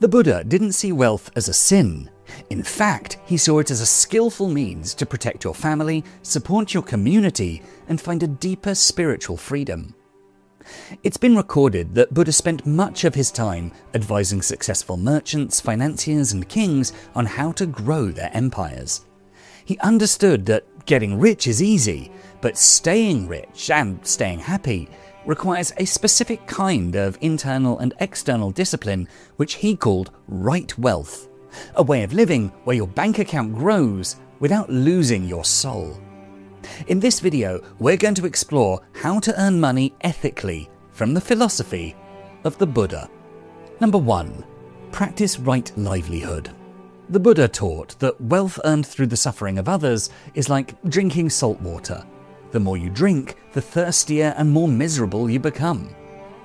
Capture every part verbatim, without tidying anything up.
The Buddha didn't see wealth as a sin. In fact, he saw it as a skillful means to protect your family, support your community, and find a deeper spiritual freedom. It's been recorded that Buddha spent much of his time advising successful merchants, financiers, and kings on how to grow their empires. He understood that getting rich is easy, but staying rich and staying happy requires a specific kind of internal and external discipline, which he called right wealth, a way of living where your bank account grows without losing your soul. In this video, we're going to explore how to earn money ethically from the philosophy of the Buddha. Number one, practice right livelihood. The Buddha taught that wealth earned through the suffering of others is like drinking salt water. The more you drink, the thirstier and more miserable you become.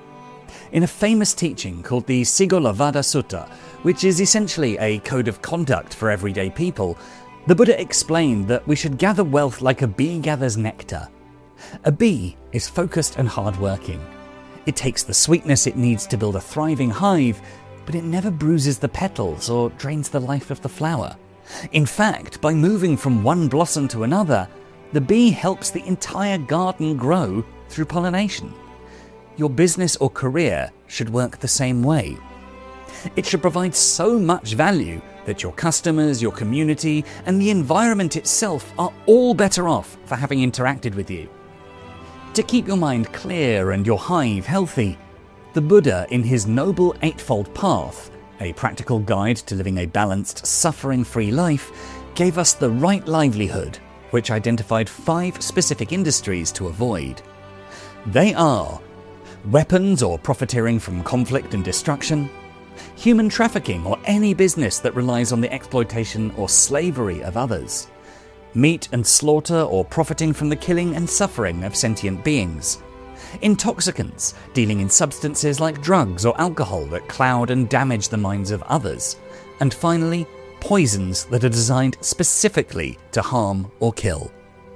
In a famous teaching called the Sigalovada Sutta, which is essentially a code of conduct for everyday people, the Buddha explained that we should gather wealth like a bee gathers nectar. A bee is focused and hardworking. It takes the sweetness it needs to build a thriving hive, but it never bruises the petals or drains the life of the flower. In fact, by moving from one blossom to another, the bee helps the entire garden grow through pollination. Your business or career should work the same way. It should provide so much value that your customers, your community, and the environment itself are all better off for having interacted with you. To keep your mind clear and your hive healthy, the Buddha, in his Noble Eightfold Path, a practical guide to living a balanced, suffering-free life, gave us the right livelihood, which identified five specific industries to avoid. They are weapons or profiteering from conflict and destruction, human trafficking or any business that relies on the exploitation or slavery of others, meat and slaughter or profiting from the killing and suffering of sentient beings, intoxicants, dealing in substances like drugs or alcohol that cloud and damage the minds of others, and finally, poisons that are designed specifically to harm or kill.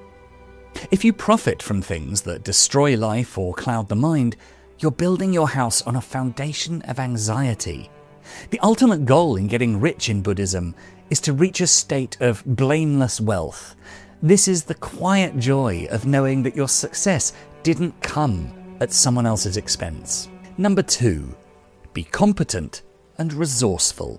If you profit from things that destroy life or cloud the mind, you're building your house on a foundation of anxiety. The ultimate goal in getting rich in Buddhism is to reach a state of blameless wealth. This is the quiet joy of knowing that your success didn't come at someone else's expense. Number two, be competent and resourceful.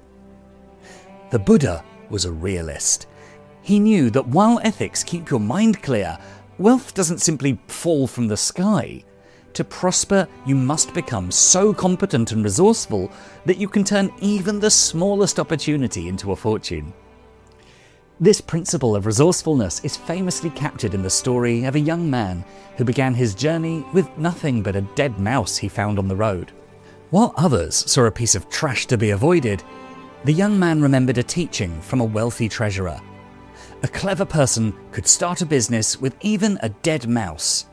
The Buddha was a realist. He knew that while ethics keep your mind clear, wealth doesn't simply fall from the sky. To prosper, you must become so competent and resourceful that you can turn even the smallest opportunity into a fortune. This principle of resourcefulness is famously captured in the story of a young man who began his journey with nothing but a dead mouse he found on the road. While others saw a piece of trash to be avoided, the young man remembered a teaching from a wealthy treasurer. A clever person could start a business with even a dead mouse.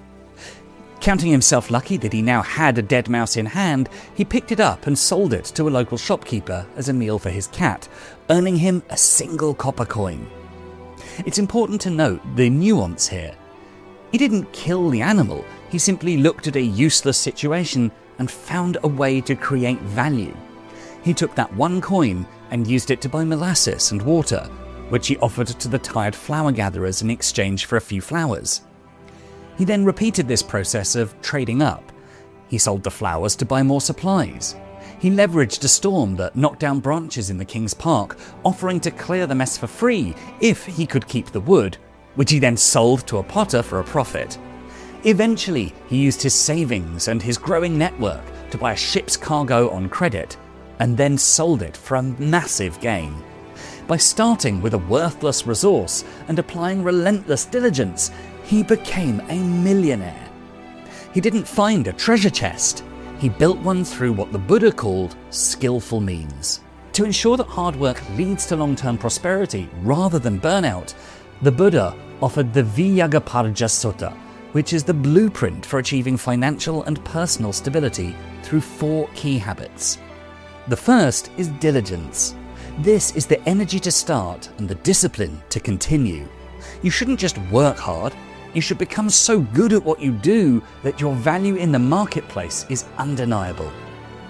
Counting himself lucky that he now had a dead mouse in hand, he picked it up and sold it to a local shopkeeper as a meal for his cat, earning him a single copper coin. It's important to note the nuance here. He didn't kill the animal, he simply looked at a useless situation and found a way to create value. He took that one coin and used it to buy molasses and water, which he offered to the tired flower gatherers in exchange for a few flowers. He then repeated this process of trading up. He sold the flowers to buy more supplies. He leveraged a storm that knocked down branches in the King's Park, offering to clear the mess for free if he could keep the wood, which he then sold to a potter for a profit. Eventually, he used his savings and his growing network to buy a ship's cargo on credit, and then sold it for a massive gain. By starting with a worthless resource and applying relentless diligence, he became a millionaire. He didn't find a treasure chest. He built one through what the Buddha called skillful means. To ensure that hard work leads to long-term prosperity rather than burnout, the Buddha offered the Vijagaparja Sutta, which is the blueprint for achieving financial and personal stability through four key habits. The first is diligence. This is the energy to start and the discipline to continue. You shouldn't just work hard. You should become so good at what you do that your value in the marketplace is undeniable.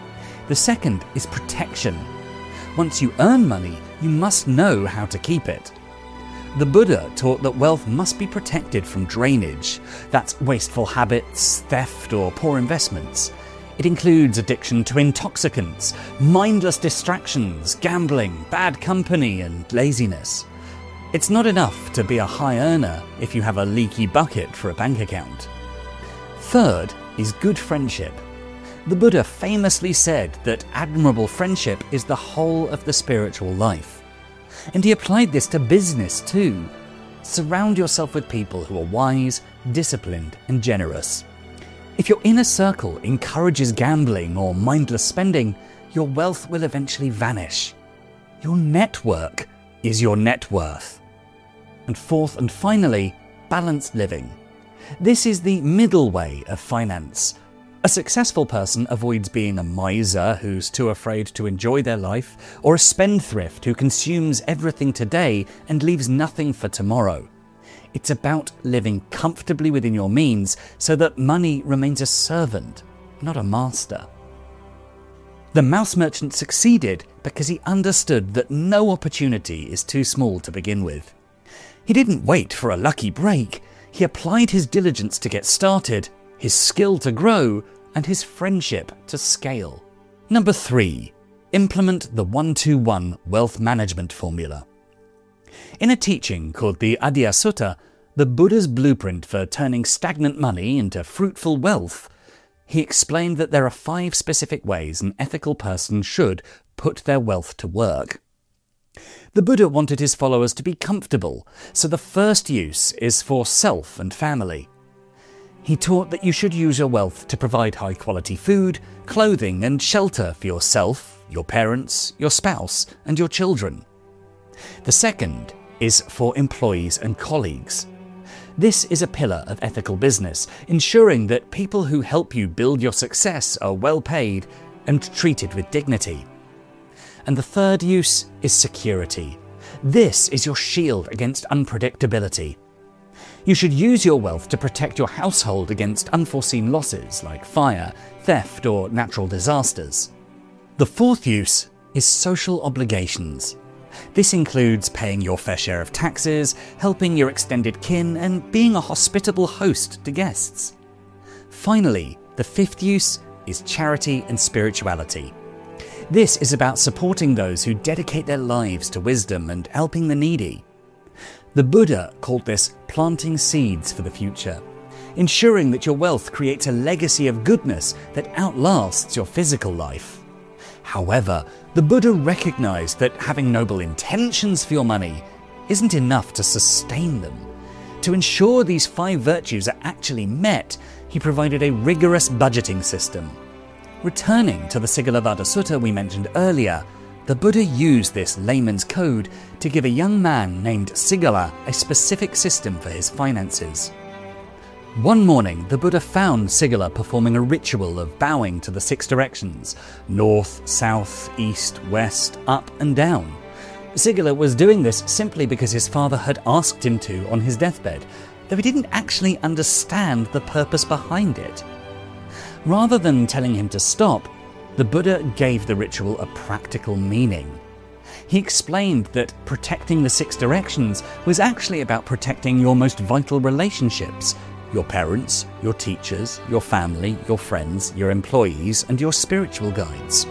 The second is protection. Once you earn money, you must know how to keep it. The Buddha taught that wealth must be protected from drainage. That's wasteful habits, theft, or poor investments. It includes addiction to intoxicants, mindless distractions, gambling, bad company, and laziness. It's not enough to be a high earner if you have a leaky bucket for a bank account. Third is good friendship. The Buddha famously said that admirable friendship is the whole of the spiritual life. And he applied this to business too. Surround yourself with people who are wise, disciplined, and generous. If your inner circle encourages gambling or mindless spending, your wealth will eventually vanish. Your network is your net worth. And fourth and finally, balanced living. This is the middle way of finance. A successful person avoids being a miser who's too afraid to enjoy their life, or a spendthrift who consumes everything today and leaves nothing for tomorrow. It's about living comfortably within your means so that money remains a servant, not a master. The mouse merchant succeeded because he understood that no opportunity is too small to begin with. He didn't wait for a lucky break. He applied his diligence to get started, his skill to grow, and his friendship to scale. Number three, implement the one two one wealth management formula. In a teaching called the Adya Sutta, the Buddha's blueprint for turning stagnant money into fruitful wealth, he explained that there are five specific ways an ethical person should put their wealth to work. The Buddha wanted his followers to be comfortable, so the first use is for self and family. He taught that you should use your wealth to provide high-quality food, clothing, and shelter for yourself, your parents, your spouse, and your children. The second is for employees and colleagues. This is a pillar of ethical business, ensuring that people who help you build your success are well paid and treated with dignity. And the third use is security. This is your shield against unpredictability. You should use your wealth to protect your household against unforeseen losses like fire, theft, or natural disasters. The fourth use is social obligations. This includes paying your fair share of taxes, helping your extended kin, and being a hospitable host to guests. Finally, the fifth use is charity and spirituality. This is about supporting those who dedicate their lives to wisdom and helping the needy. The Buddha called this planting seeds for the future, ensuring that your wealth creates a legacy of goodness that outlasts your physical life. However, the Buddha recognized that having noble intentions for your money isn't enough to sustain them. To ensure these five virtues are actually met, he provided a rigorous budgeting system. Returning to the Sigalovada Sutta we mentioned earlier, the Buddha used this layman's code to give a young man named Sigala a specific system for his finances. One morning, the Buddha found Sigala performing a ritual of bowing to the six directions: north, south, east, west, up and down. Sigala was doing this simply because his father had asked him to on his deathbed, though he didn't actually understand the purpose behind it. Rather than telling him to stop, the Buddha gave the ritual a practical meaning. He explained that protecting the six directions was actually about protecting your most vital relationships: your parents, your teachers, your family, your friends, your employees, and your spiritual guides.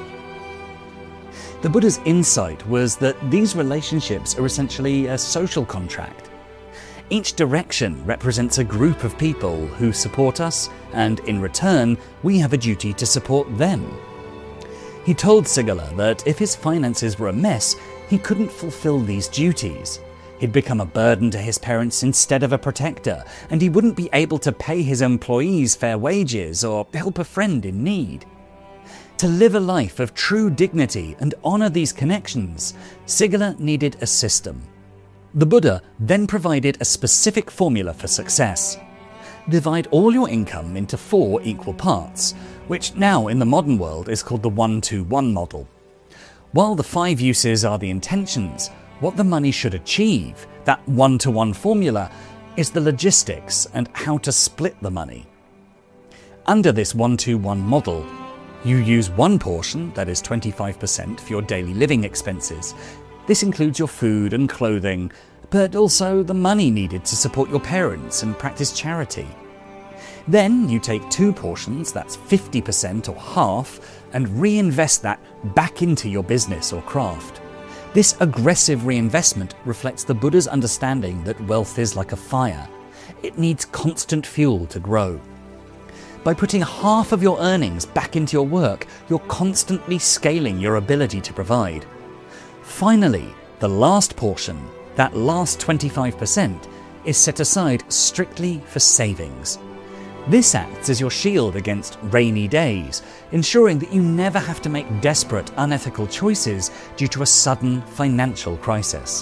The Buddha's insight was that these relationships are essentially a social contract. Each direction represents a group of people who support us, and in return, we have a duty to support them. He told Sigala that if his finances were a mess, he couldn't fulfill these duties. He'd become a burden to his parents instead of a protector, and he wouldn't be able to pay his employees fair wages or help a friend in need. To live a life of true dignity and honor these connections, Sigala needed a system. The Buddha then provided a specific formula for success. Divide all your income into four equal parts, which now in the modern world is called the one two one model. While the five uses are the intentions, what the money should achieve, that one to one formula, is the logistics and how to split the money. Under this one two one model, You use one portion, that is twenty-five percent, for your daily living expenses. This includes your food and clothing, but also the money needed to support your parents and practice charity. Then you take two portions, that's fifty percent or half, and reinvest that back into your business or craft. This aggressive reinvestment reflects the Buddha's understanding that wealth is like a fire. It needs constant fuel to grow. By putting half of your earnings back into your work, you're constantly scaling your ability to provide. Finally, the last portion, that last twenty-five percent, is set aside strictly for savings. This acts as your shield against rainy days, ensuring that you never have to make desperate, unethical choices due to a sudden financial crisis.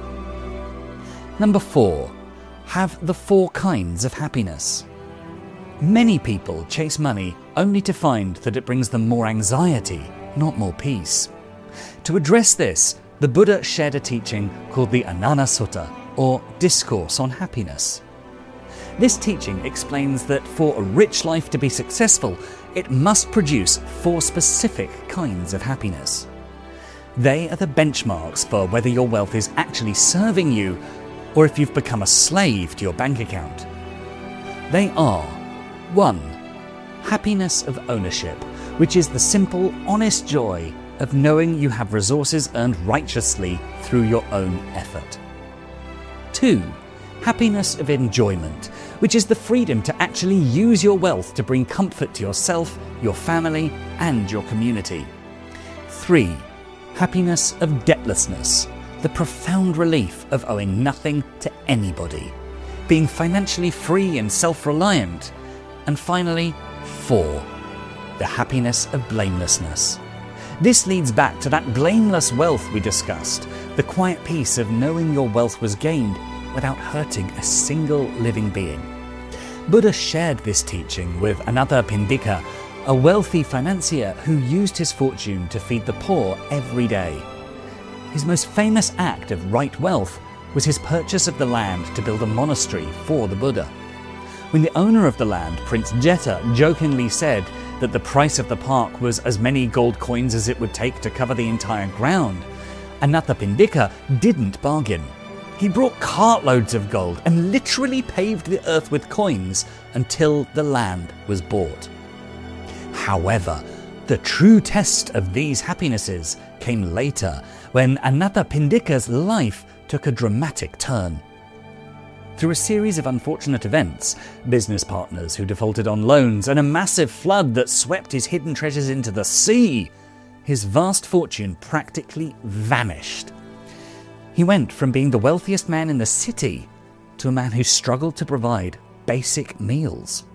Number four, have the four kinds of happiness. Many people chase money only to find that it brings them more anxiety, not more peace. To address this, the Buddha shared a teaching called the Anana Sutta, or Discourse on Happiness. This teaching explains that for a rich life to be successful, it must produce four specific kinds of happiness. They are the benchmarks for whether your wealth is actually serving you or if you've become a slave to your bank account. They are: one. Happiness of ownership, which is the simple, honest joy of knowing you have resources earned righteously through your own effort. Two. Happiness of enjoyment, which is the freedom to actually use your wealth to bring comfort to yourself, your family, and your community. Three. Happiness of debtlessness, the profound relief of owing nothing to anybody, being financially free and self-reliant. And finally, four. The happiness of blamelessness. This leads back to that blameless wealth we discussed, the quiet peace of knowing your wealth was gained without hurting a single living being. Buddha shared this teaching with Anathapindika, a wealthy financier who used his fortune to feed the poor every day. His most famous act of right wealth was his purchase of the land to build a monastery for the Buddha. When the owner of the land, Prince Jeta, jokingly said that the price of the park was as many gold coins as it would take to cover the entire ground, Anathapindika didn't bargain. He brought cartloads of gold and literally paved the earth with coins until the land was bought. However, the true test of these happinesses came later, when Anathapindika's life took a dramatic turn. Through a series of unfortunate events, business partners who defaulted on loans, and a massive flood that swept his hidden treasures into the sea, his vast fortune practically vanished. He went from being the wealthiest man in the city to a man who struggled to provide basic meals.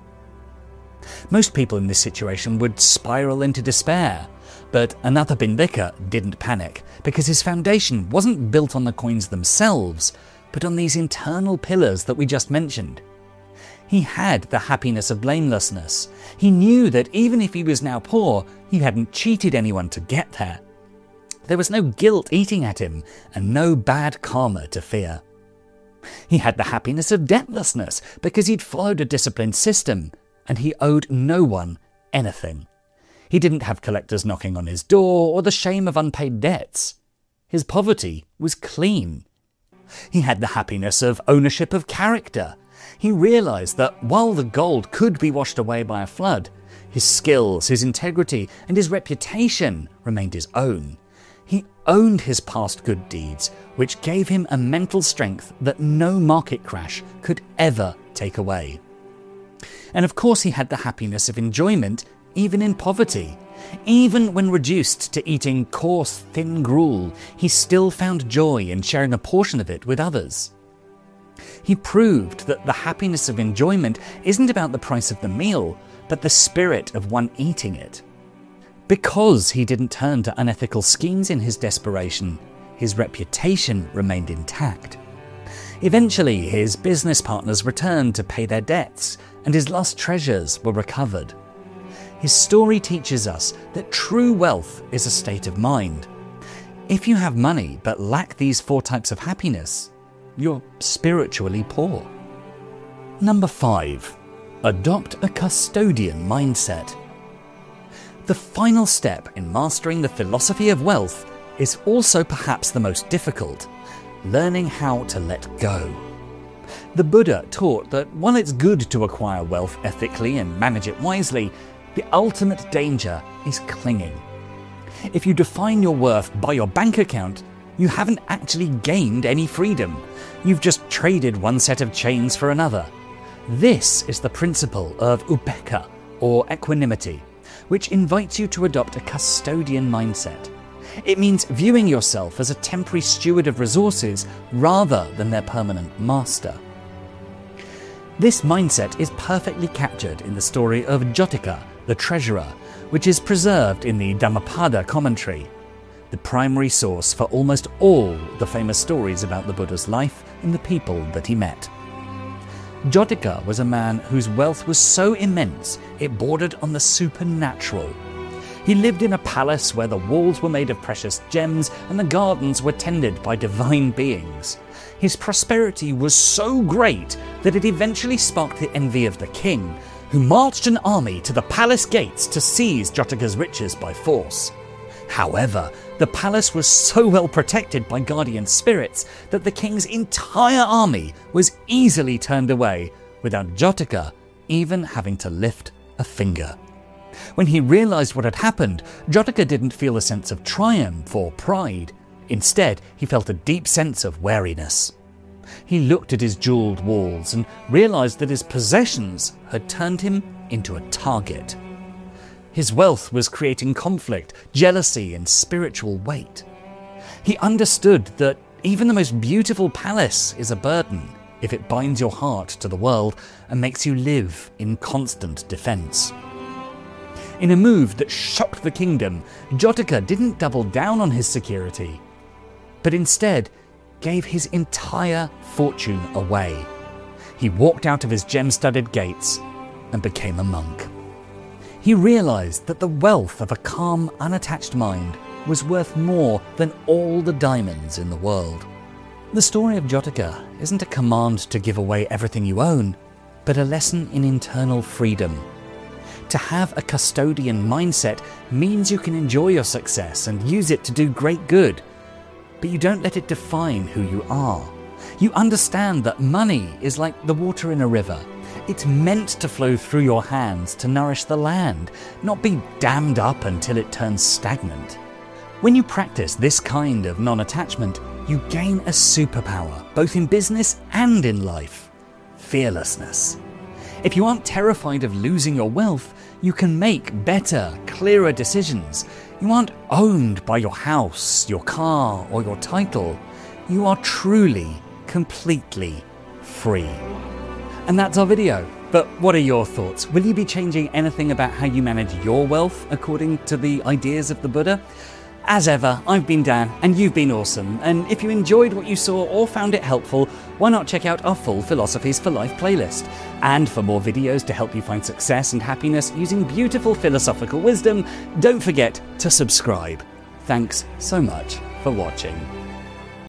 Most people in this situation would spiral into despair, but Anathapindika didn't panic because his foundation wasn't built on the coins themselves, but on these internal pillars that we just mentioned. He had the happiness of blamelessness. He knew that even if he was now poor, he hadn't cheated anyone to get there. There was no guilt eating at him and no bad karma to fear. He had the happiness of debtlessness because he'd followed a disciplined system and he owed no one anything. He didn't have collectors knocking on his door or the shame of unpaid debts. His poverty was clean. He had the happiness of ownership of character. He realized that while the gold could be washed away by a flood, his skills, his integrity, and his reputation remained his own. He owned his past good deeds, which gave him a mental strength that no market crash could ever take away. And of course he had the happiness of enjoyment even in poverty. Even when reduced to eating coarse, thin gruel, he still found joy in sharing a portion of it with others. He proved that the happiness of enjoyment isn't about the price of the meal, but the spirit of one eating it. Because he didn't turn to unethical schemes in his desperation, his reputation remained intact. Eventually, his business partners returned to pay their debts, and his lost treasures were recovered. His story teaches us that true wealth is a state of mind. If you have money but lack these four types of happiness, you're spiritually poor. Number five, adopt a custodian mindset. The final step in mastering the philosophy of wealth is also perhaps the most difficult: learning how to let go. The Buddha taught that while it's good to acquire wealth ethically and manage it wisely, the ultimate danger is clinging. If you define your worth by your bank account, you haven't actually gained any freedom. You've just traded one set of chains for another. This is the principle of upekkha, or equanimity, which invites you to adopt a custodian mindset. It means viewing yourself as a temporary steward of resources rather than their permanent master. This mindset is perfectly captured in the story of Jyotika, the treasurer, which is preserved in the Dhammapada commentary, the primary source for almost all the famous stories about the Buddha's life and the people that he met. Jyotika was a man whose wealth was so immense it bordered on the supernatural. He lived in a palace where the walls were made of precious gems and the gardens were tended by divine beings. His prosperity was so great that it eventually sparked the envy of the king, who marched an army to the palace gates to seize Jyotika's riches by force. However, the palace was so well protected by guardian spirits that the king's entire army was easily turned away, without Jyotika even having to lift a finger. When he realized what had happened, Jyotika didn't feel a sense of triumph or pride. Instead, he felt a deep sense of wariness. He looked at his jeweled walls and realized that his possessions had turned him into a target. His wealth was creating conflict, jealousy, and spiritual weight. He understood that even the most beautiful palace is a burden if it binds your heart to the world and makes you live in constant defense. In a move that shocked the kingdom, Jyotika didn't double down on his security, but instead gave his entire fortune away. He walked out of his gem-studded gates and became a monk. He realized that the wealth of a calm, unattached mind was worth more than all the diamonds in the world. The story of Jyotika isn't a command to give away everything you own, but a lesson in internal freedom. To have a custodian mindset means you can enjoy your success and use it to do great good, but you don't let it define who you are. You understand that money is like the water in a river. It's meant to flow through your hands to nourish the land, not be dammed up until it turns stagnant. When you practice this kind of non-attachment, you gain a superpower, both in business and in life: fearlessness. If you aren't terrified of losing your wealth, you can make better, clearer decisions. You aren't owned by your house, your car, or your title. You are truly, completely free. And that's our video. But what are your thoughts? Will you be changing anything about how you manage your wealth according to the ideas of the Buddha? As ever, I've been Dan, and you've been awesome. And if you enjoyed what you saw or found it helpful, why not check out our full Philosophies for Life playlist? And for more videos to help you find success and happiness using beautiful philosophical wisdom, don't forget to subscribe. Thanks so much for watching.